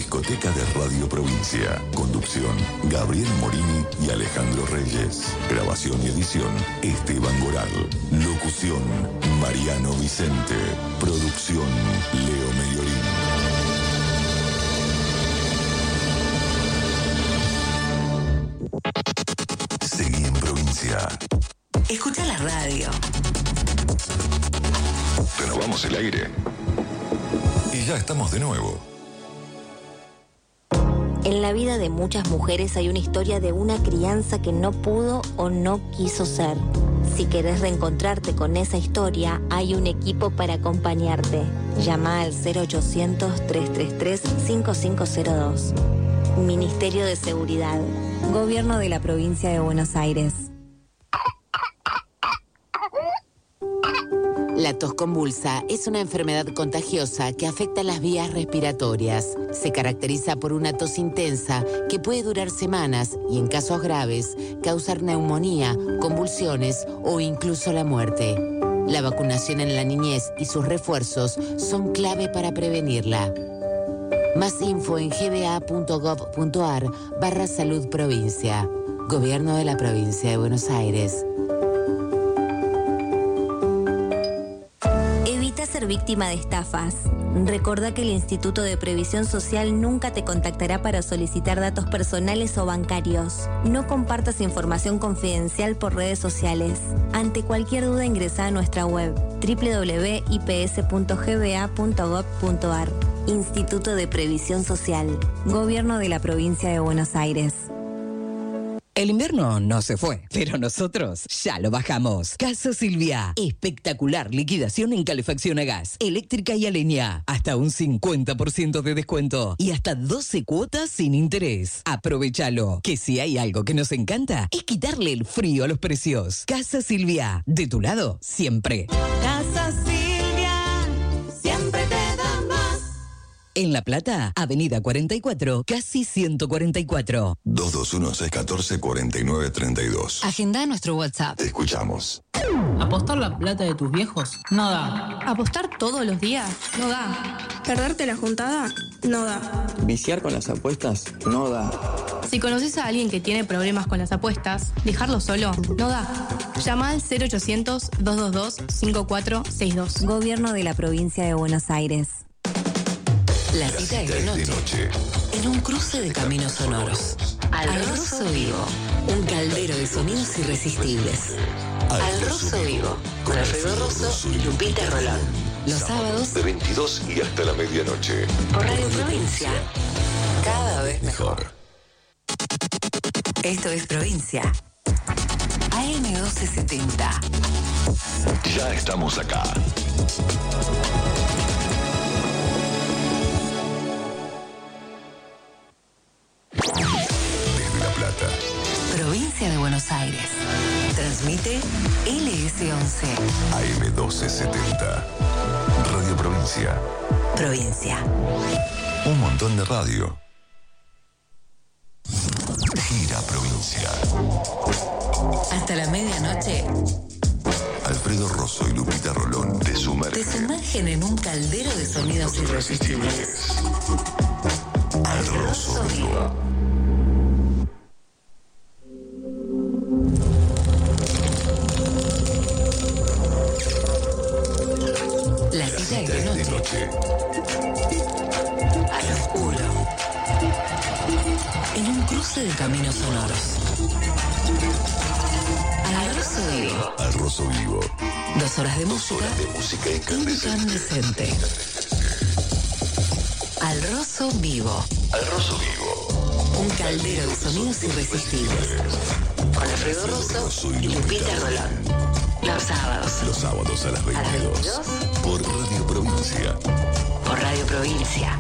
discoteca de Radio Provincia. Conducción, Gabriel Morini y Alejandro Reyes. Grabación y edición, Esteban Goral. Locución, Mariano Vicente. Producción, Leo Mediorín. Seguí en Provincia. Escucha la radio. Renovamos el aire. Y ya estamos de nuevo. En la vida de muchas mujeres hay una historia de una crianza que no pudo o no quiso ser. Si querés reencontrarte con esa historia, hay un equipo para acompañarte. Llama al 0800-333-5502. Ministerio de Seguridad. Gobierno de la Provincia de Buenos Aires. La tos convulsa es una enfermedad contagiosa que afecta las vías respiratorias. Se caracteriza por una tos intensa que puede durar semanas y, en casos graves, causar neumonía, convulsiones o incluso la muerte. La vacunación en la niñez y sus refuerzos son clave para prevenirla. Más info en gba.gov.ar/salud provincia. Gobierno de la Provincia de Buenos Aires. Evita ser víctima de estafas. Recordá que el Instituto de Previsión Social nunca te contactará para solicitar datos personales o bancarios. No compartas información confidencial por redes sociales. Ante cualquier duda ingresá a nuestra web www.ips.gba.gov.ar. Instituto de Previsión Social. Gobierno de la Provincia de Buenos Aires. El invierno no se fue, pero nosotros ya lo bajamos. Casa Silvia. Espectacular liquidación en calefacción a gas, eléctrica y a leña. Hasta un 50% de descuento y hasta 12 cuotas sin interés. Aprovechalo, que si hay algo que nos encanta es quitarle el frío a los precios. Casa Silvia. De tu lado, siempre. Casa Silvia, siempre te da más. En La Plata, Avenida 44, casi 144. 221-614-4932. Agenda nuestro WhatsApp. Te escuchamos. ¿Apostar la plata de tus viejos? No da. ¿Apostar todos los días? No da. ¿Perderte la juntada? No da. ¿Viciar con las apuestas? No da. Si conoces a alguien que tiene problemas con las apuestas, dejarlo solo no da. Llama al 0800-222-5462. Gobierno de la Provincia de Buenos Aires. La cita es de noche. En un cruce de caminos sonoros. Al Rosso Vivo. Un caldero de sonidos irresistibles. Al Rosso Vivo. Con Alfredo Rosso y Lupita Rolón. Los sábados de 22 y hasta la medianoche. Por Radio Provincia. Cada vez mejor. Esto es Provincia. AM1270. Ya estamos acá. Desde La Plata. Provincia de Buenos Aires. Transmite LS11. AM1270. Radio Provincia. Provincia. Un montón de radio. Gira Provincia. Hasta la medianoche. Alfredo Rosso y Lupita Rolón te sumergen en un caldero de sonidos irresistibles. Al Rosso Vivo. La cita es de noche. Al oscuro. En un cruce de caminos sonoros. Al Rosso Vivo. Al Rosso Vivo. 2 horas de música incandescente. Al Rosso Vivo. Al Rosso Vivo. Un caldero de sonidos irresistibles. Con Alfredo Rosso y Lupita Rolón. Los sábados. Los sábados a las 22. Por Radio Provincia. Por Radio Provincia.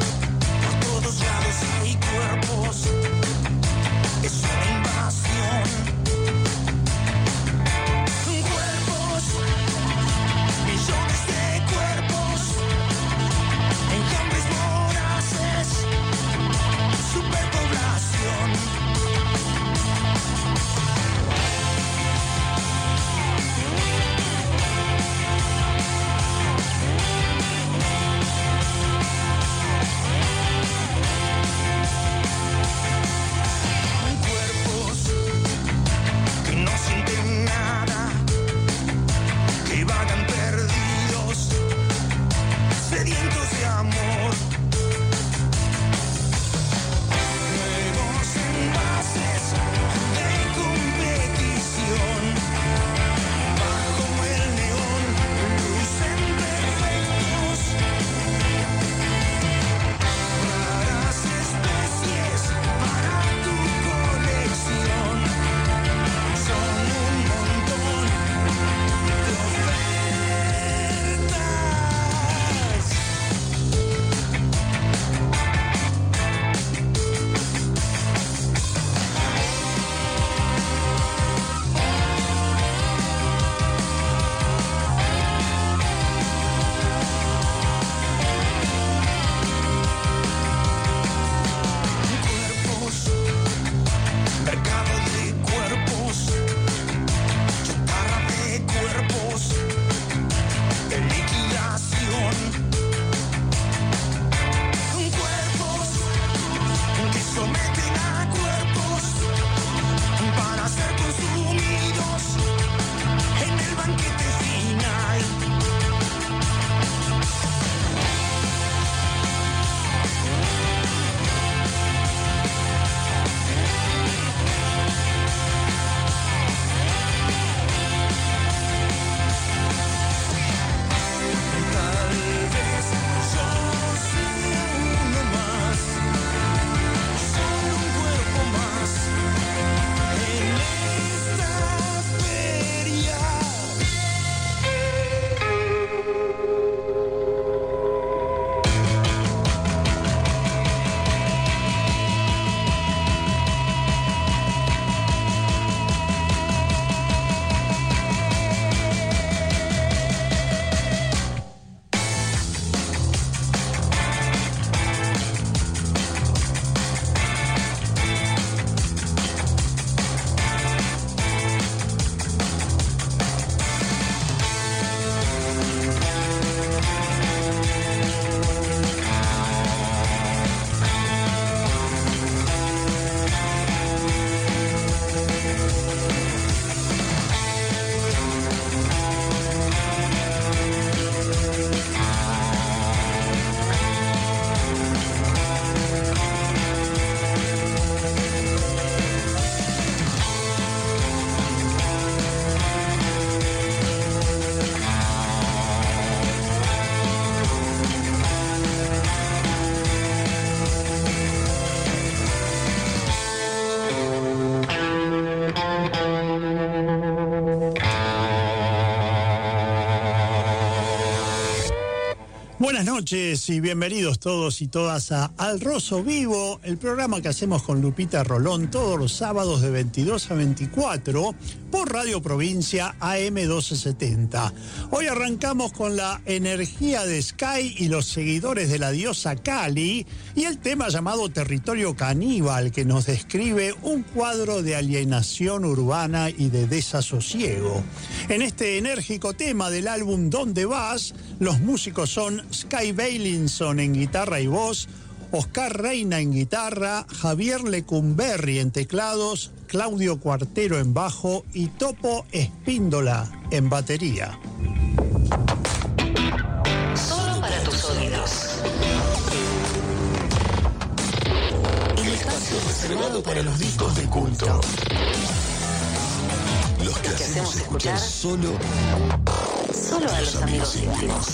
Es una invasión. sedientos de amor. Nuevos envases de competición, bajo el neón lucen perfectos. Raras especies para tu colección, son un montón de ofertas. Cuerpos, mercado de cuerpos, chatarra de cuerpos, de liquidación. Cuerpos que someten a cuerpos para ser consumidos en el banquete final. Tal vez yo sea uno más, solo un cuerpo más en esta feria. Buenas noches y bienvenidos todos y todas a Al Rosso Vivo, el programa que hacemos con Lupita Rolón todos los sábados de 22 a 24 por Radio Provincia AM 1270. Hoy arrancamos con la energía de Sky y los seguidores de la diosa Kali y el tema llamado Territorio Caníbal, que nos describe un cuadro de alienación urbana y de desasosiego. En este enérgico tema del álbum ¿Dónde vas?, los músicos son Sky Bailinson en guitarra y voz, Oscar Reina en guitarra, Javier Lecumberri en teclados, Claudio Cuartero en bajo y Topo Espíndola en batería. Solo para tus oídos. El espacio reservado para los discos de culto. Los que hacemos escuchar solo a los amigos íntimos.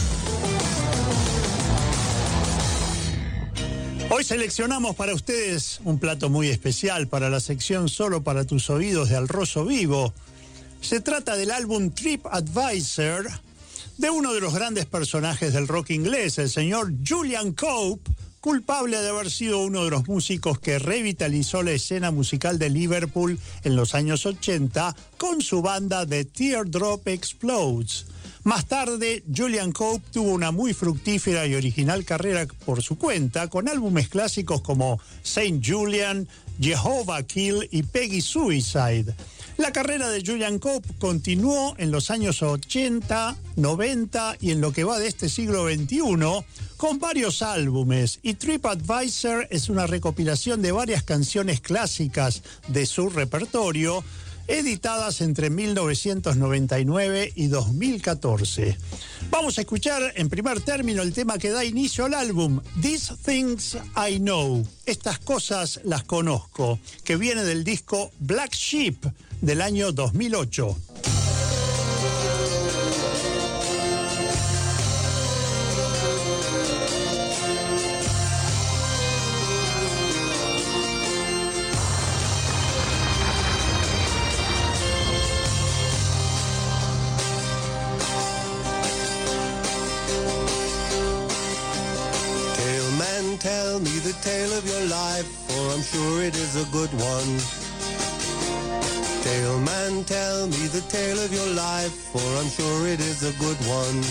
Hoy seleccionamos para ustedes un plato muy especial para la sección Solo para tus oídos de Al Rosso Vivo. Se trata del álbum TripAdvisor de uno de los grandes personajes del rock inglés, el señor Julian Cope, culpable de haber sido uno de los músicos que revitalizó la escena musical de Liverpool en los años 80 con su banda The Teardrop Explodes. Más tarde, Julian Cope tuvo una muy fructífera y original carrera por su cuenta, con álbumes clásicos como Saint Julian, Jehovah Kill y Peggy Suicide. La carrera de Julian Cope continuó en los años 80, 90 y en lo que va de este siglo XXI con varios álbumes, y TripAdvisor es una recopilación de varias canciones clásicas de su repertorio, editadas entre 1999 y 2014. Vamos a escuchar en primer término el tema que da inicio al álbum, These Things I Know, estas cosas las conozco, que viene del disco Black Sheep del año 2008. Tell me the tale of your life, for I'm sure it is a good one. Tale man, tell me the tale of your life, for I'm sure it is a good one.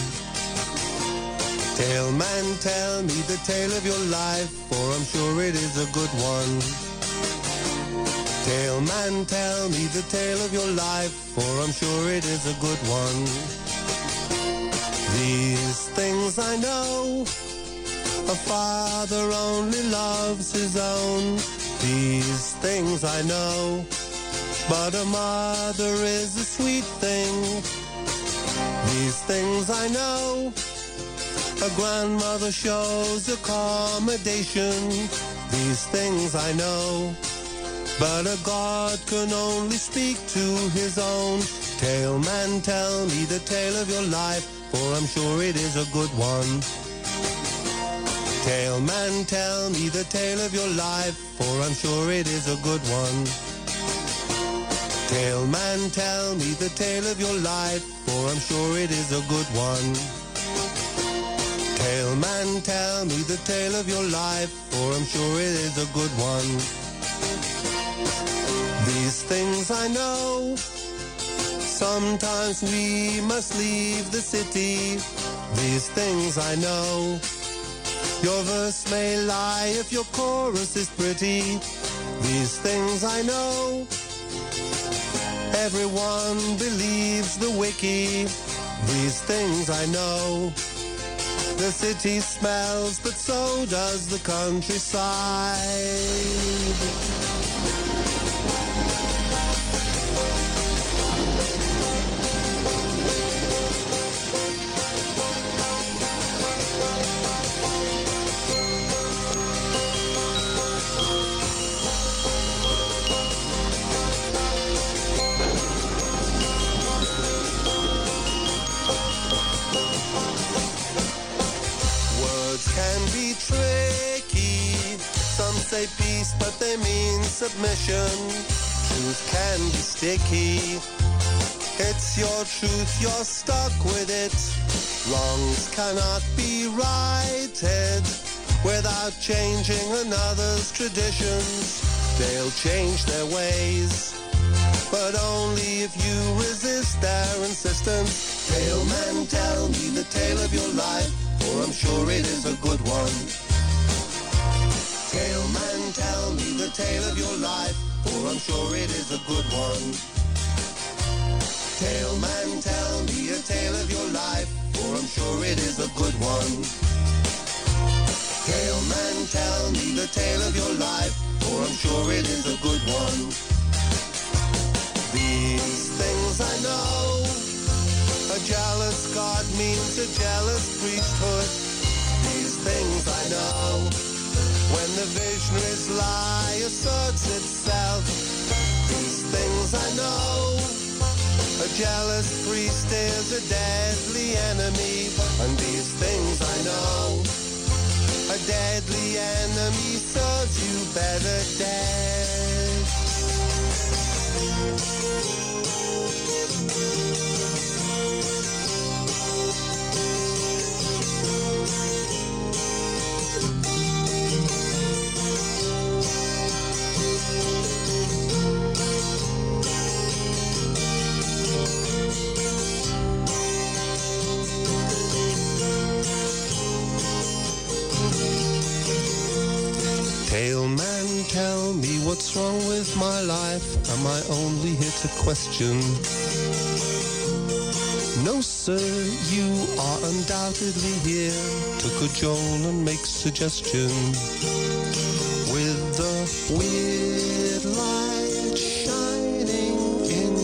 Tale man, tell me the tale of your life, for I'm sure it is a good one. Tale man, tell me the tale of your life, for I'm sure it is a good one. These things I know, a father only loves his own. These things I know, but a mother is a sweet thing. These things I know, a grandmother shows accommodation. These things I know, but a God can only speak to his own. Tale man, tell me the tale of your life, for I'm sure it is a good one. Tale man, tell me the tale of your life, for I'm sure it is a good one. Tale man, tell me the tale of your life, for I'm sure it is a good one. Tale man, tell me the tale of your life, for I'm sure it is a good one. These things I know, sometimes we must leave the city. These things I know, your verse may lie if your chorus is pretty. These things I know, everyone believes the wiki. These things I know, the city smells, but so does the countryside. Can be tricky. Some say peace, but they mean submission. Truth can be sticky. It's your truth, you're stuck with it. Wrongs cannot be righted without changing another's traditions. They'll change their ways, but only if you resist their insistence. Tale man, tell me the tale of your life, for I'm sure it is a good one. Tale man, tell me the tale of your life, for I'm sure it is a good one. Tale man, tell me a tale of your life, for I'm sure it is a good one. Tale man, tell me the tale of your life, for I'm sure it is a good one. These things I know, a jealous God means a jealous priesthood. These things I know, when the visionary's lie asserts itself. These things I know, a jealous priest is a deadly enemy. And these things I know, a deadly enemy serves you better dead. Tale man, tell me what's wrong with my life. Am I only here to question? No, sir, you are undoubtedly here to cajole and make suggestion. With the weird light shining in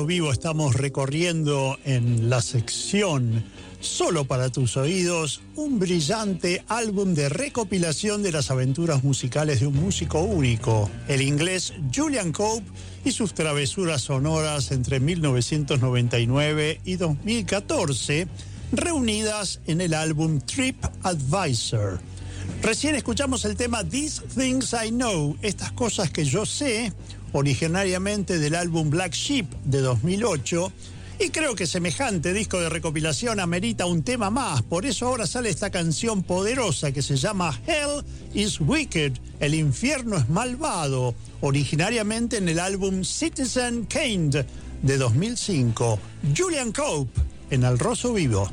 Rosso Vivo estamos recorriendo en la sección Solo para tus oídos un brillante álbum de recopilación de las aventuras musicales de un músico único, el inglés Julian Cope, y sus travesuras sonoras entre 1999 y 2014, reunidas en el álbum Trip Advisor. Recién escuchamos el tema These Things I Know, estas cosas que yo sé, originariamente del álbum Black Sheep de 2008, y creo que semejante disco de recopilación amerita un tema más. Por eso ahora sale esta canción poderosa que se llama Hell is Wicked, el infierno es malvado, originariamente en el álbum Citizen Kane de 2005. Julian Cope en Al Rosso Vivo.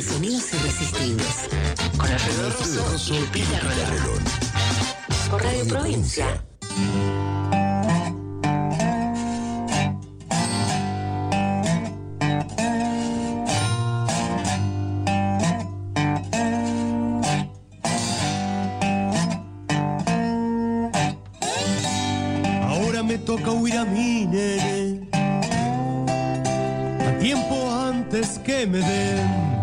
de sonidos irresistibles. Con Alfredo Rosso y Pila Rolón. Por Radio Provincia. Ahora me toca huir a mí, nene, a tiempo antes que me den.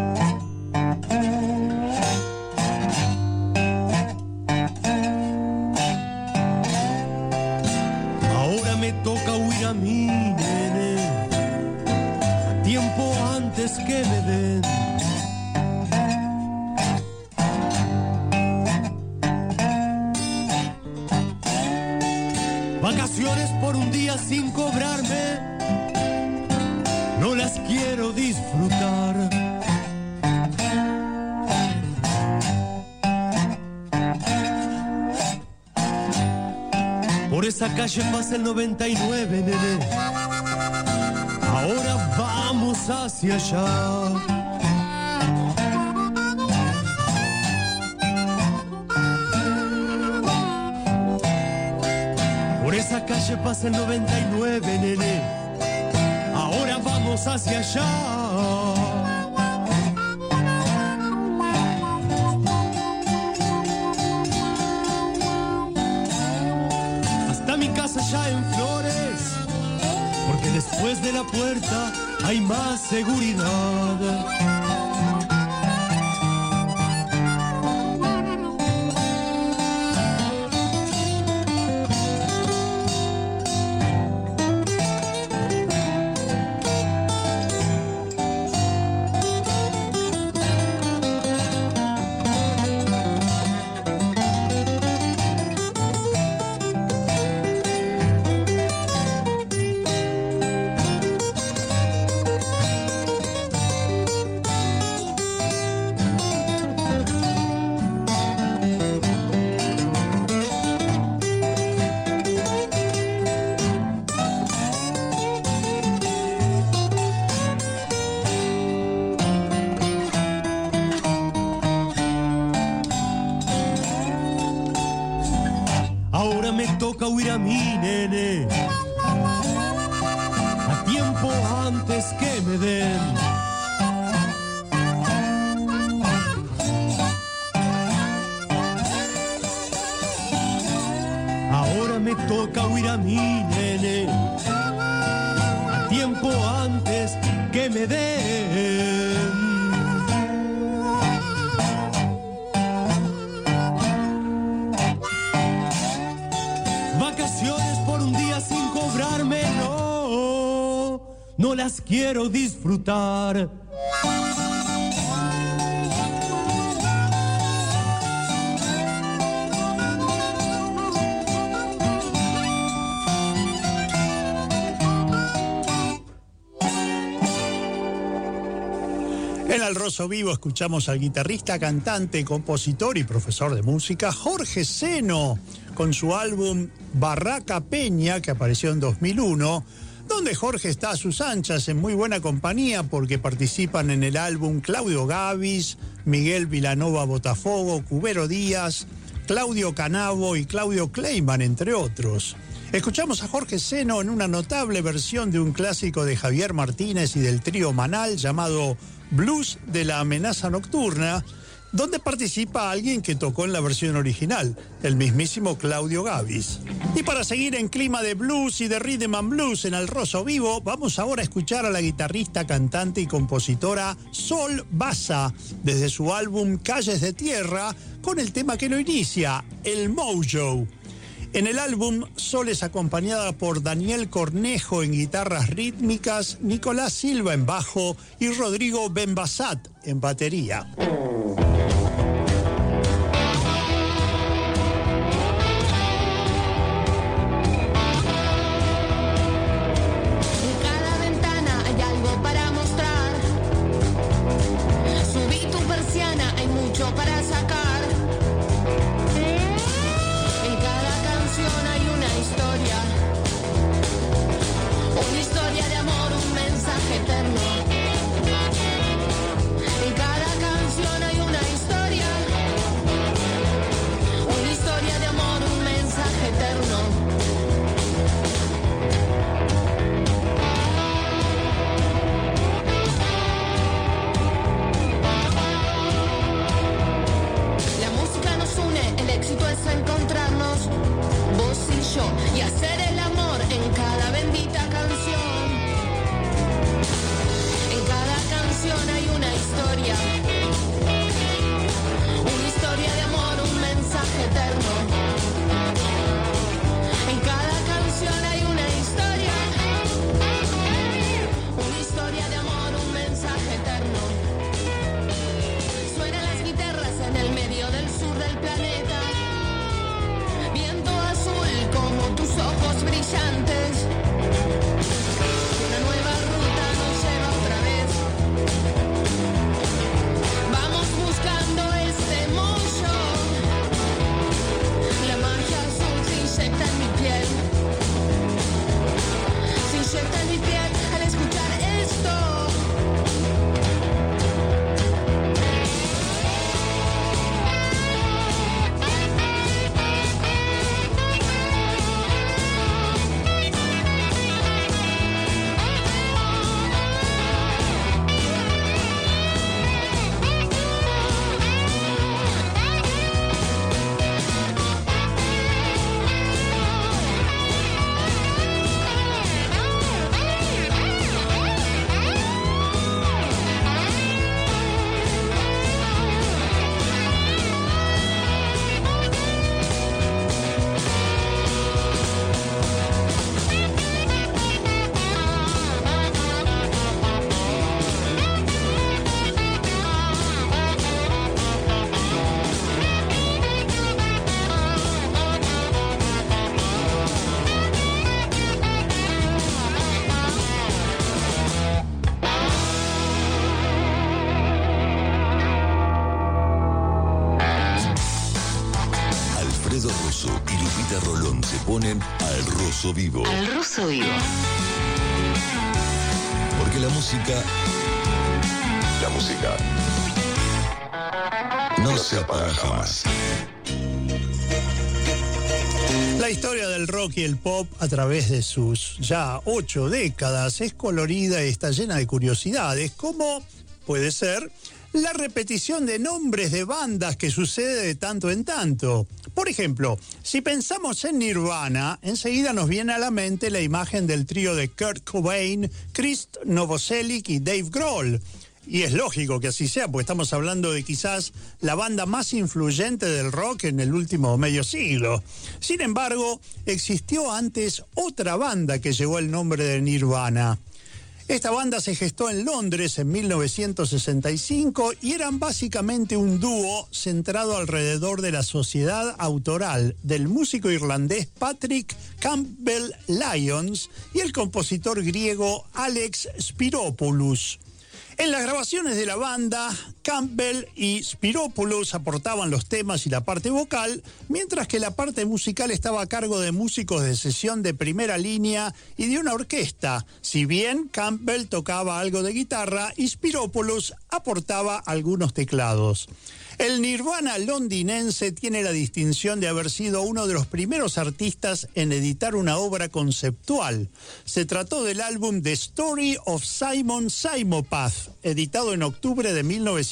Ahora me toca huir a mí, nene, a tiempo antes que me den. Vacaciones por un día sin cobrarme, no las quiero disfrutar. Por esa calle pasa el 99, nene. Ahora vamos hacia allá. Por esa calle pasa el 99, nene. Ahora vamos hacia allá. Hasta mi casa ya en Flores, porque después de la puerta hay más seguridad. Ahora me toca huir a mí, nene, a tiempo antes que me den. Ahora me toca huir a mí, nene, a tiempo antes que me den. Vacaciones por un día sin cobrarme, no las quiero disfrutar. En Al Rosso Vivo escuchamos al guitarrista, cantante, compositor y profesor de música Jorge Seno, con su álbum Barraca Peña, que apareció en 2001, donde Jorge está a sus anchas en muy buena compañía porque participan en el álbum Claudio Gavis, Miguel Vilanova Botafogo, Cubero Díaz, Claudio Canavo y Claudio Kleiman, entre otros. Escuchamos a Jorge Seno en una notable versión de un clásico de Javier Martínez y del trío Manal llamado Blues de la Amenaza Nocturna, donde participa alguien que tocó en la versión original, el mismísimo Claudio Gavis. Y para seguir en clima de blues y de rhythm and blues en Al Rosso Vivo, vamos ahora a escuchar a la guitarrista, cantante y compositora Sol Baza, desde su álbum Calles de Tierra, con el tema que lo inicia, El Mojo. En el álbum, Sol es acompañada por Daniel Cornejo en guitarras rítmicas, Nicolás Silva en bajo y Rodrigo Benbasat en batería. Una historia de amor, un mensaje eterno. En brillantes. Una nueva ruta nos lleva otra vez. Vamos buscando este mollo. La magia azul se inyecta en mi piel. Se inyecta en mi piel al escuchar esto. Ponen al Rosso Vivo. Al Rosso Vivo. Porque la música no se apaga jamás. La historia del rock y el pop a través de sus ya 8 décadas es colorida y está llena de curiosidades, como puede ser la repetición de nombres de bandas que sucede de tanto en tanto. Por ejemplo, si pensamos en Nirvana, enseguida nos viene a la mente la imagen del trío de Kurt Cobain, Chris Novoselic y Dave Grohl. Y es lógico que así sea, porque estamos hablando de quizás la banda más influyente del rock en el último medio siglo. Sin embargo, existió antes otra banda que llevó el nombre de Nirvana. Esta banda se gestó en Londres en 1965 y eran básicamente un dúo centrado alrededor de la sociedad autoral del músico irlandés Patrick Campbell Lyons y el compositor griego Alex Spiropoulos. En las grabaciones de la banda, Campbell y Spiropoulos aportaban los temas y la parte vocal, mientras que la parte musical estaba a cargo de músicos de sesión de primera línea y de una orquesta, si bien Campbell tocaba algo de guitarra y Spiropoulos aportaba algunos teclados. El Nirvana londinense tiene la distinción de haber sido uno de los primeros artistas en editar una obra conceptual. Se trató del álbum The Story of Simon Simopath, editado en octubre de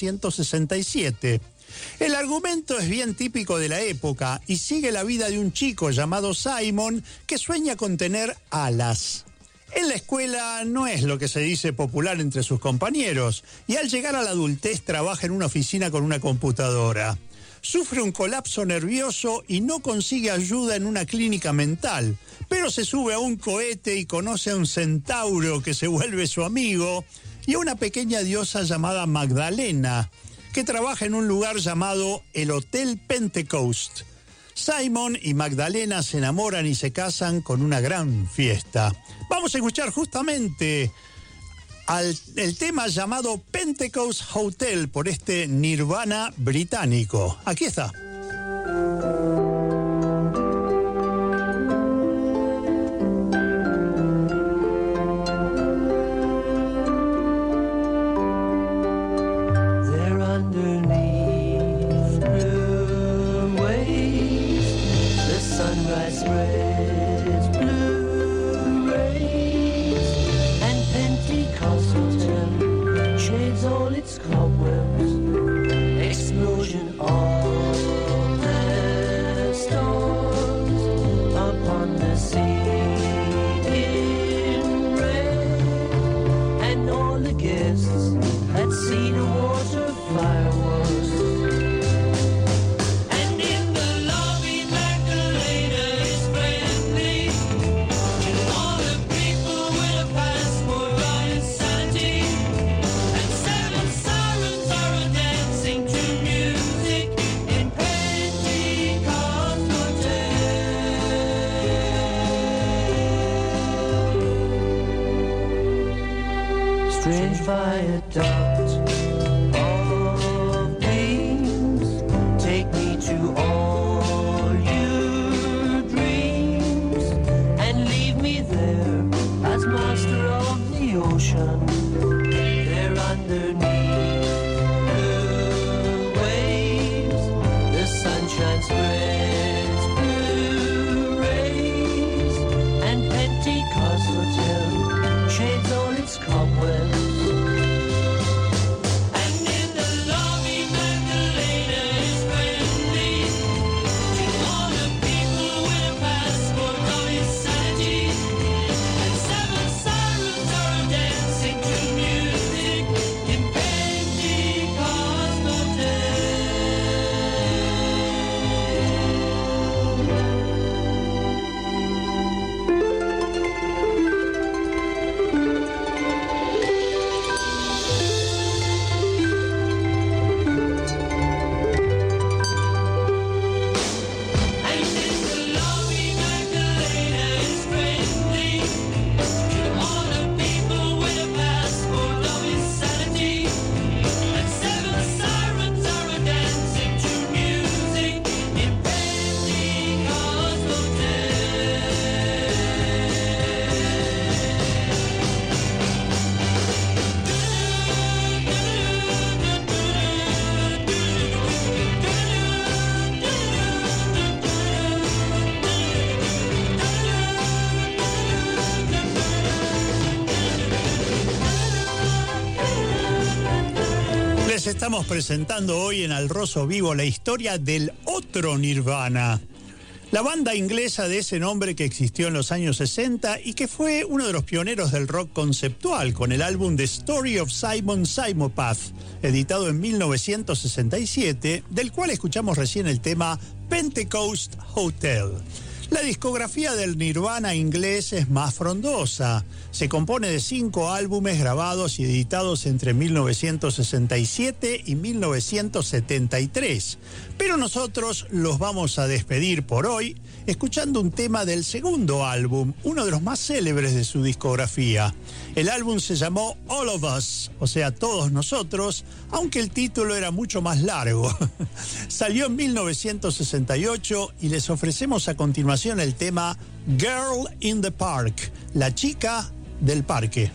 1967. El argumento es bien típico de la época y sigue la vida de un chico llamado Simon que sueña con tener alas. En la escuela no es lo que se dice popular entre sus compañeros y al llegar a la adultez trabaja en una oficina con una computadora. Sufre un colapso nervioso y no consigue ayuda en una clínica mental, pero se sube a un cohete y conoce a un centauro que se vuelve su amigo y a una pequeña diosa llamada Magdalena, que trabaja en un lugar llamado el Hotel Pentecost. Simon y Magdalena se enamoran y se casan con una gran fiesta. Vamos a escuchar justamente el tema llamado Pentecost Hotel por este Nirvana británico. Aquí está. Sirens are viaduct of dreams. Take me to all your dreams and leave me there as master of the ocean. There underneath the waves, the sunshine spreads blue rays, and Pentecost Hotel shades all its cobwebs. Estamos presentando hoy en Al Rosso Vivo la historia del otro Nirvana, la banda inglesa de ese nombre que existió en los años 60 y que fue uno de los pioneros del rock conceptual con el álbum The Story of Simon Simopath, editado en 1967, del cual escuchamos recién el tema Pentecost Hotel. La discografía del Nirvana inglés es más frondosa. Se compone de 5 álbumes grabados y editados entre 1967 y 1973. Pero nosotros los vamos a despedir por hoy escuchando un tema del segundo álbum, uno de los más célebres de su discografía. El álbum se llamó All of Us, o sea, Todos Nosotros, aunque el título era mucho más largo. Salió en 1968 y les ofrecemos a continuación el tema Girl in the Park, la chica del parque.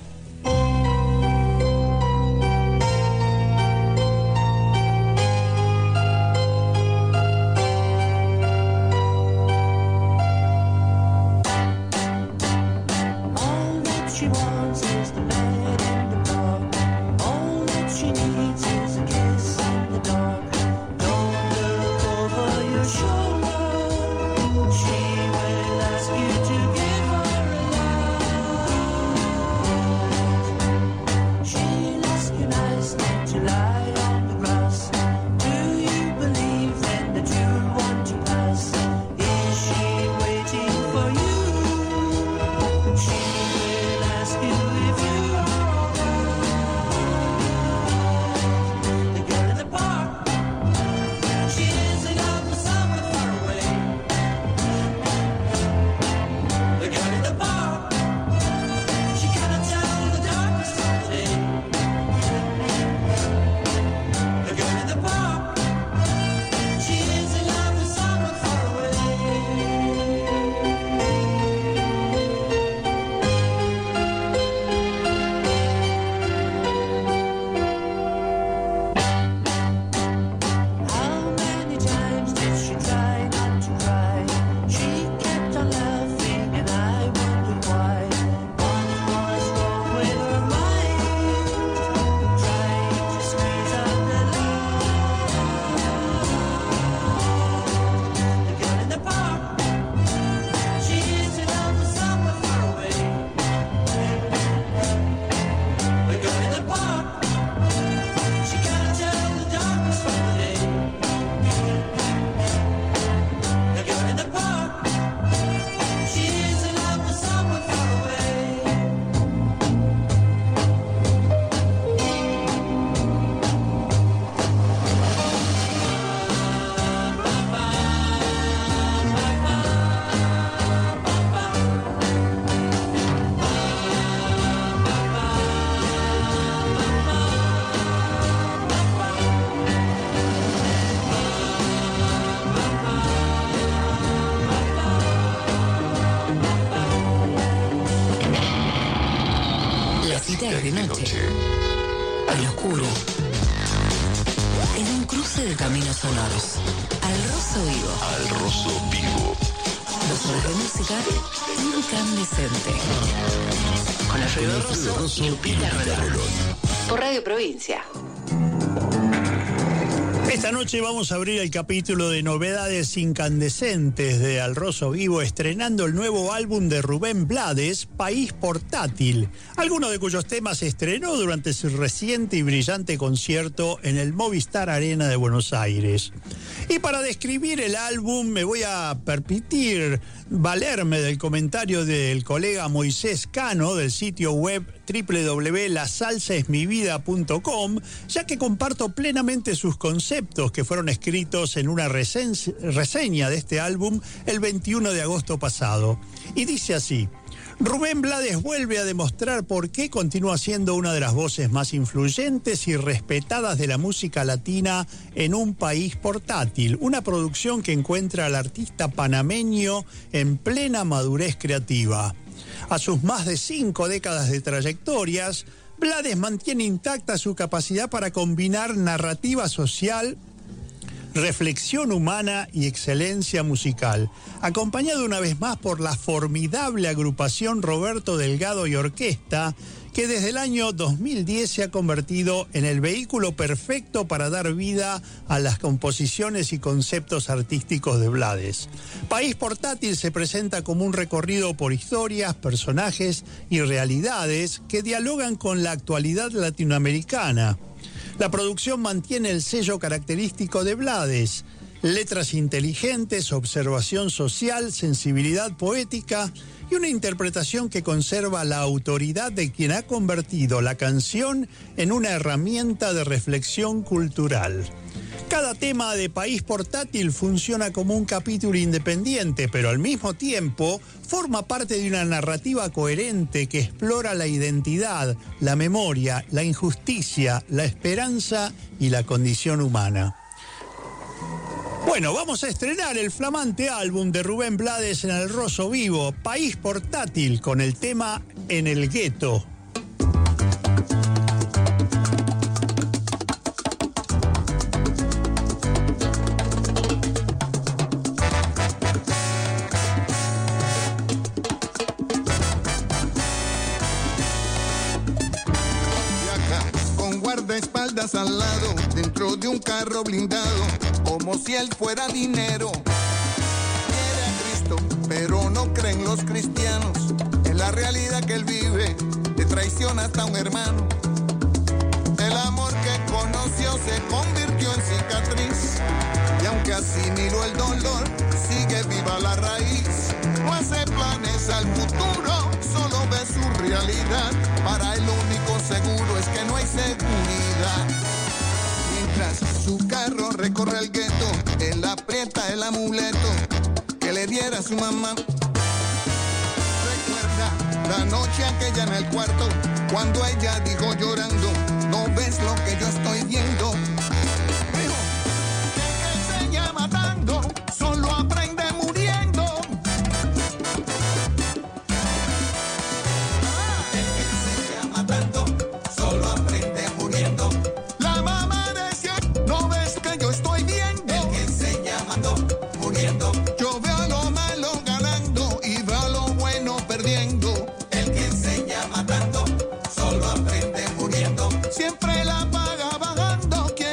She will ask you to give her a love. noche. Al oscuro. En un cruce de caminos sonoros. Al roso vivo. Al roso vivo. 2 horas de música incandescente. Con Alfredo Rosso y Lupita Rolón. Por Radio Provincia. Esta noche vamos a abrir el capítulo de novedades incandescentes de Al Rosso Vivo, estrenando el nuevo álbum de Rubén Blades, País Portátil, alguno de cuyos temas se estrenó durante su reciente y brillante concierto en el Movistar Arena de Buenos Aires. Y para describir el álbum me voy a permitir valerme del comentario del colega Moisés Cano del sitio web www.lasalsaesmivida.com, ya que comparto plenamente sus conceptos que fueron escritos en una reseña de este álbum el 21 de agosto pasado. Y dice así: Rubén Blades vuelve a demostrar por qué continúa siendo una de las voces más influyentes y respetadas de la música latina en un país portátil, una producción que encuentra al artista panameño en plena madurez creativa. A sus más de 5 décadas de trayectorias, Blades mantiene intacta su capacidad para combinar narrativa social, reflexión humana y excelencia musical, acompañado una vez más por la formidable agrupación Roberto Delgado y Orquesta, que desde el año 2010 se ha convertido en el vehículo perfecto para dar vida a las composiciones y conceptos artísticos de Blades. País Portátil se presenta como un recorrido por historias, personajes y realidades que dialogan con la actualidad latinoamericana. La producción mantiene el sello característico de Blades: letras inteligentes, observación social, sensibilidad poética y una interpretación que conserva la autoridad de quien ha convertido la canción en una herramienta de reflexión cultural. Cada tema de País Portátil funciona como un capítulo independiente, pero al mismo tiempo forma parte de una narrativa coherente que explora la identidad, la memoria, la injusticia, la esperanza y la condición humana. Bueno, vamos a estrenar el flamante álbum de Rubén Blades en Al Rosso Vivo, País Portátil, con el tema En el Gueto. Espaldas al lado, dentro de un carro blindado, como si él fuera dinero. Quiere a Cristo, pero no creen los cristianos en la realidad que él vive, le traiciona hasta un hermano. El amor que conoció se convirtió en cicatriz, y aunque asimiló el dolor, sigue viva la raíz. No hace planes al futuro, solo ve su realidad. Para él lo único seguro es que no hay seguridad. Mientras su carro recorre el gueto, él aprieta el amuleto que le diera su mamá. Recuerda la noche aquella en el cuarto, cuando ella dijo llorando: no ves lo que yo estoy viendo. Dijo que enseña matando, solo aprende muriendo. El que enseña matando, solo aprende muriendo. La mamá decía: no ves que yo estoy viendo. El que enseña matando, muriendo. Yo veo lo malo ganando y veo lo bueno perdiendo. El que enseña matando, solo aprende muriendo. Siempre la paga bajando.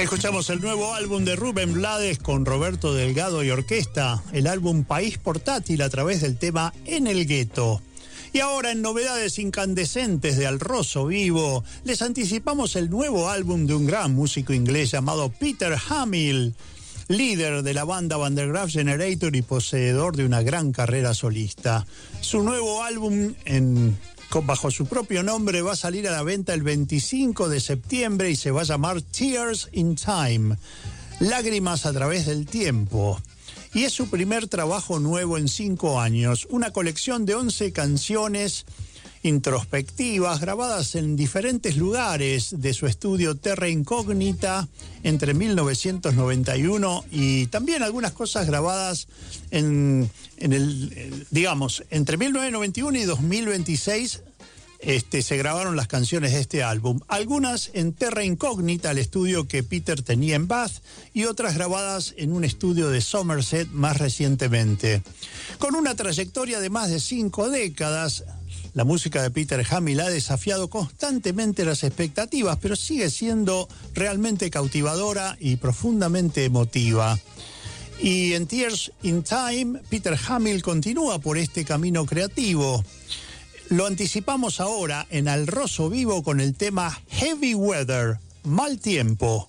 Escuchamos el nuevo álbum de Rubén Blades con Roberto Delgado y orquesta, el álbum País Portátil a través del tema En el Gueto. Y ahora en novedades incandescentes de Al Rosso Vivo, les anticipamos el nuevo álbum de un gran músico inglés llamado Peter Hamill, líder de la banda Van der Graaf Generator y poseedor de una gran carrera solista. Su nuevo álbum bajo su propio nombre va a salir a la venta el 25 de septiembre y se va a llamar Tears in Time, Lágrimas a través del tiempo. Y es su primer trabajo nuevo en 5 años, una colección de 11 canciones introspectivas grabadas en diferentes lugares de su estudio Terra Incógnita entre 1991 y también algunas cosas grabadas entre 1991 y 2026 se grabaron las canciones de este álbum. Algunas en Terra Incógnita, el estudio que Peter tenía en Bath, y otras grabadas en un estudio de Somerset más recientemente. Con una trayectoria de más de 5 décadas, la música de Peter Hamill ha desafiado constantemente las expectativas, pero sigue siendo realmente cautivadora y profundamente emotiva. Y en Tears in Time, Peter Hamill continúa por este camino creativo. Lo anticipamos ahora en Al Rosso Vivo con el tema Heavy Weather, Mal Tiempo.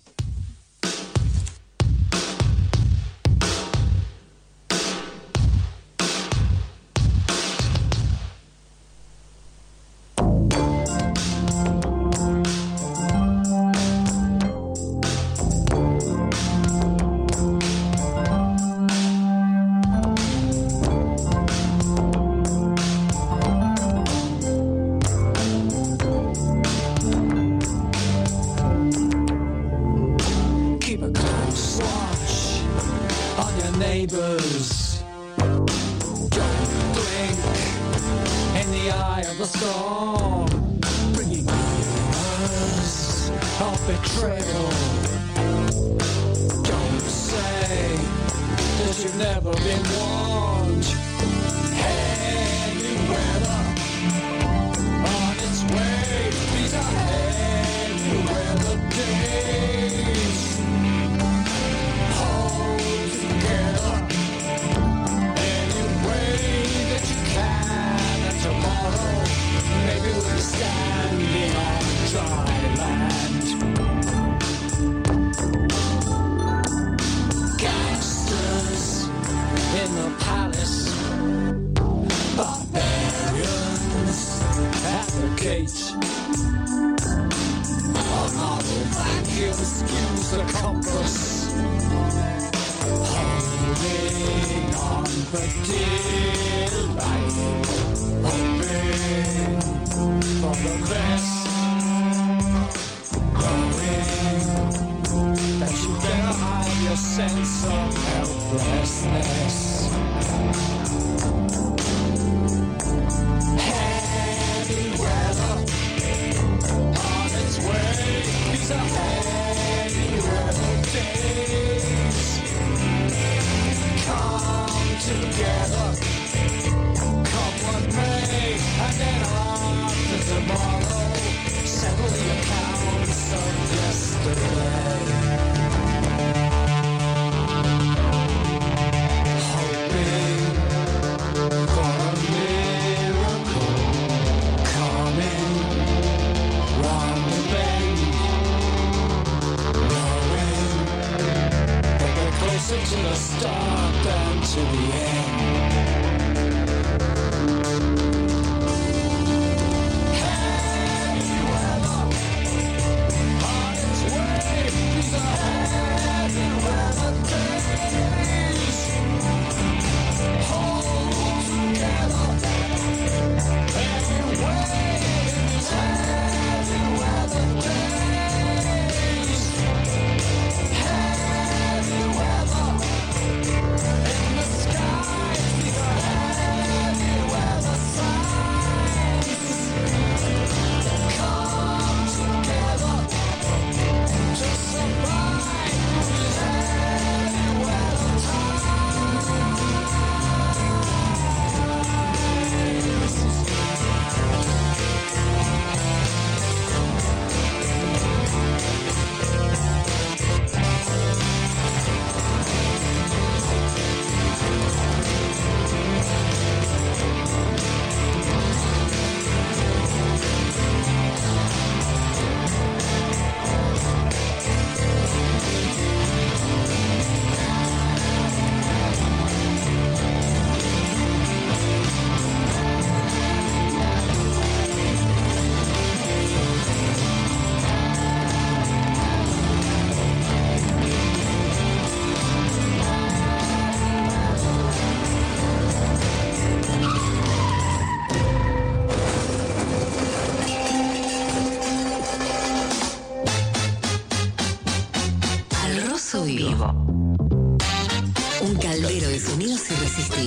Hoping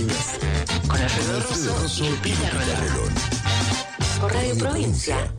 viernes. Con Alfredo Rosso y Pita Rolón. Por Radio Provincia.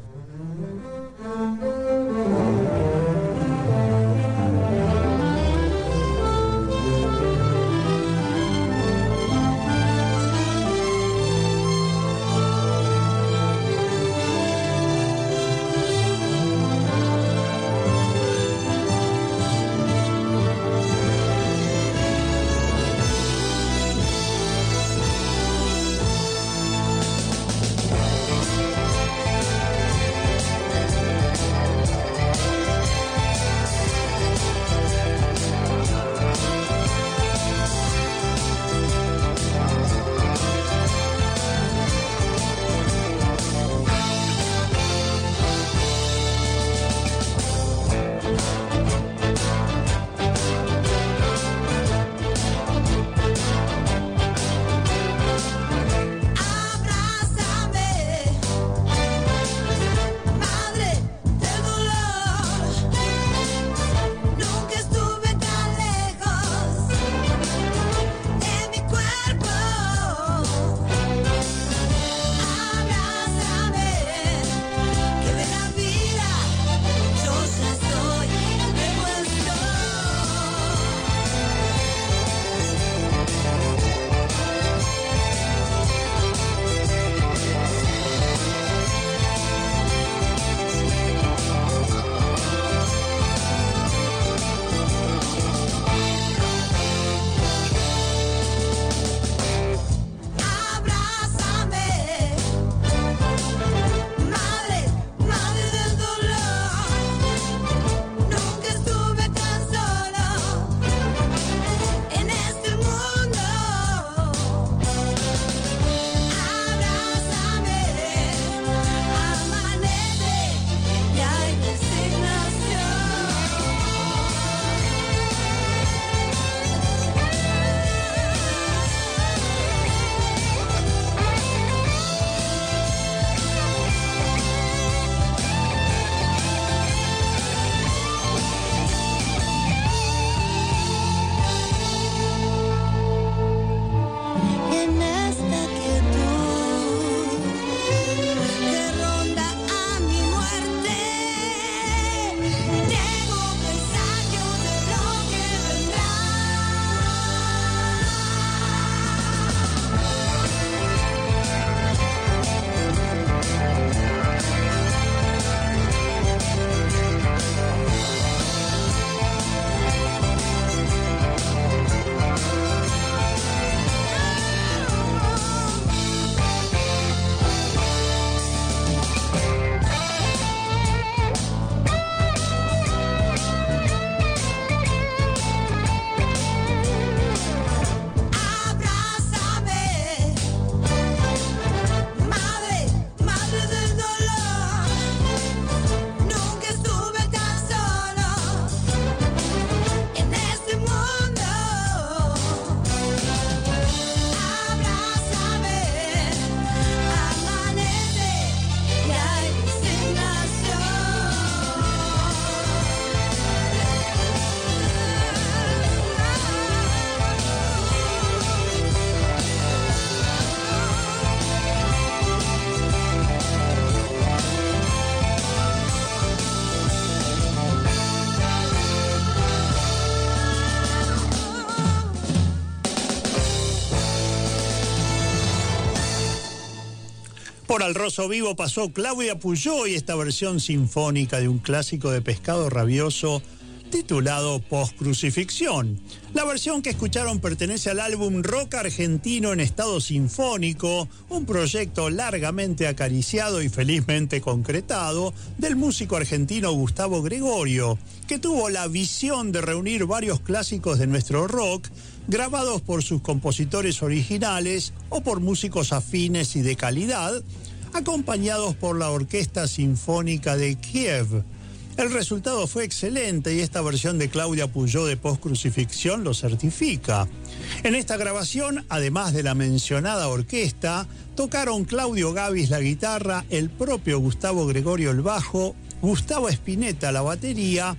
Por Al Rosso Vivo pasó Claudia Puyó y esta versión sinfónica de un clásico de Pescado Rabioso titulado Post-Crucifixión. La versión que escucharon pertenece al álbum Rock Argentino en Estado Sinfónico, un proyecto largamente acariciado y felizmente concretado del músico argentino Gustavo Gregorio, que tuvo la visión de reunir varios clásicos de nuestro rock grabados por sus compositores originales o por músicos afines y de calidad, acompañados por la Orquesta Sinfónica de Kiev. El resultado fue excelente y esta versión de Claudia Puyó de Post-Crucifixión lo certifica. En esta grabación, además de la mencionada orquesta, tocaron Claudio Gavis la guitarra, el propio Gustavo Gregorio el bajo, Gustavo Spinetta la batería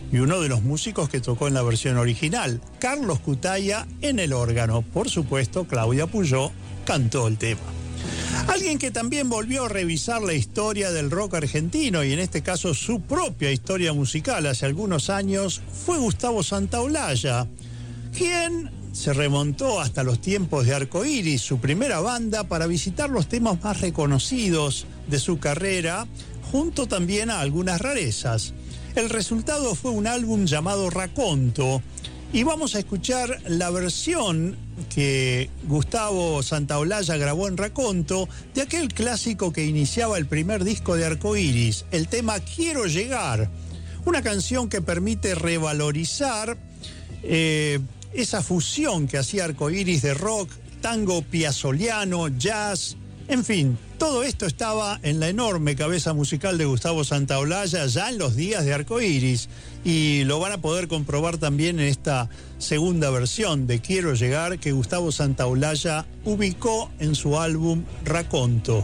y uno de los músicos que tocó en la versión original, Carlos Cutaia en el órgano. Por supuesto, Claudia Puyó cantó el tema. Alguien que también volvió a revisar la historia del rock argentino y en este caso su propia historia musical hace algunos años fue Gustavo Santaolalla, quien se remontó hasta los tiempos de Arcoiris, su primera banda, para visitar los temas más reconocidos de su carrera, junto también a algunas rarezas. El resultado fue un álbum llamado Raconto, y vamos a escuchar la versión que Gustavo Santaolalla grabó en Raconto de aquel clásico que iniciaba el primer disco de Arcoiris, el tema Quiero Llegar, una canción que permite revalorizar esa fusión que hacía Arcoiris de rock, tango piazzoliano, jazz, en fin, todo esto estaba en la enorme cabeza musical de Gustavo Santaolalla ya en los días de Arcoiris, y lo van a poder comprobar también en esta segunda versión de Quiero Llegar que Gustavo Santaolalla ubicó en su álbum Raconto.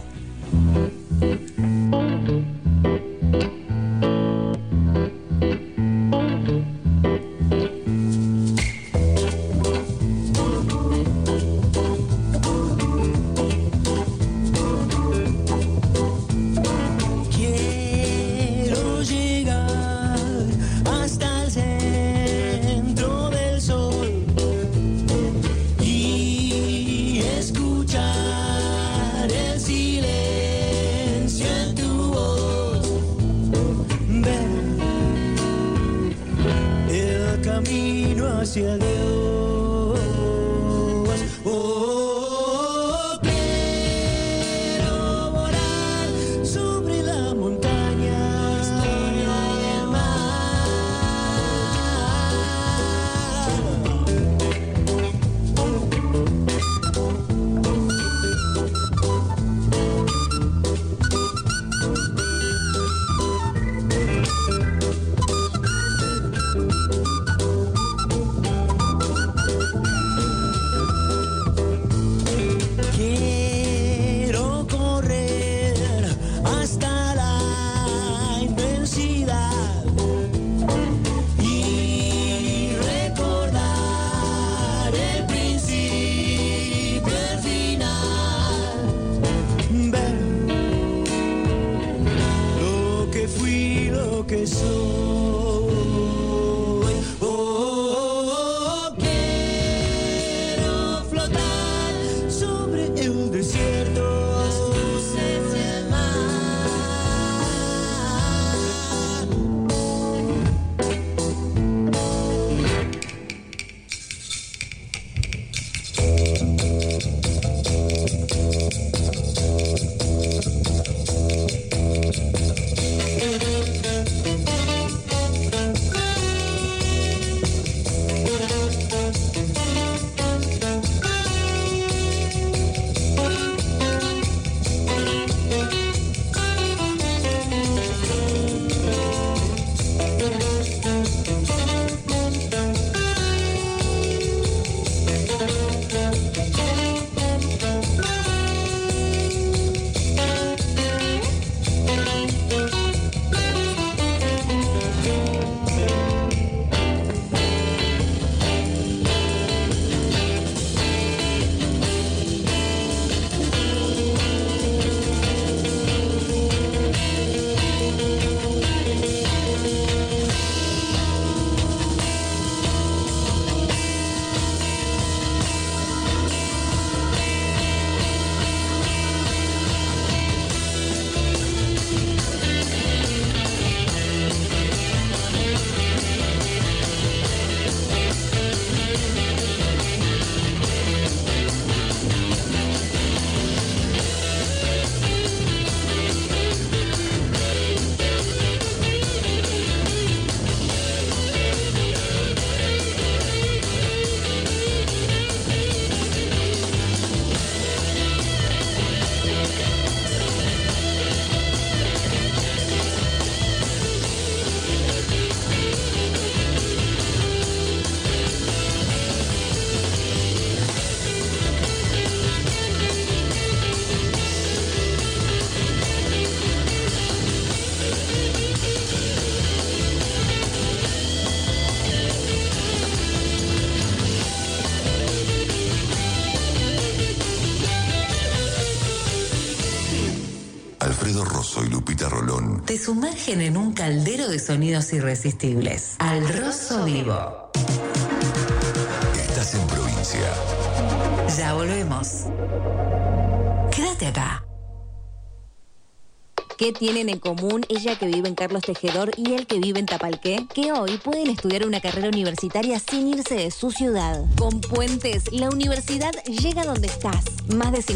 Hacia Dios. Oh, quiero volar sobre la montaña, historia del Alfredo Rosso y Lupita Rolón te sumergen en un caldero de sonidos irresistibles. Al Rosso Vivo. Estás en provincia. Ya volvemos. Quédate acá. ¿Qué tienen en común ella que vive en Carlos Tejedor y él que vive en Tapalqué? Que hoy pueden estudiar una carrera universitaria sin irse de su ciudad. Con Puentes, la universidad llega donde estás. Más de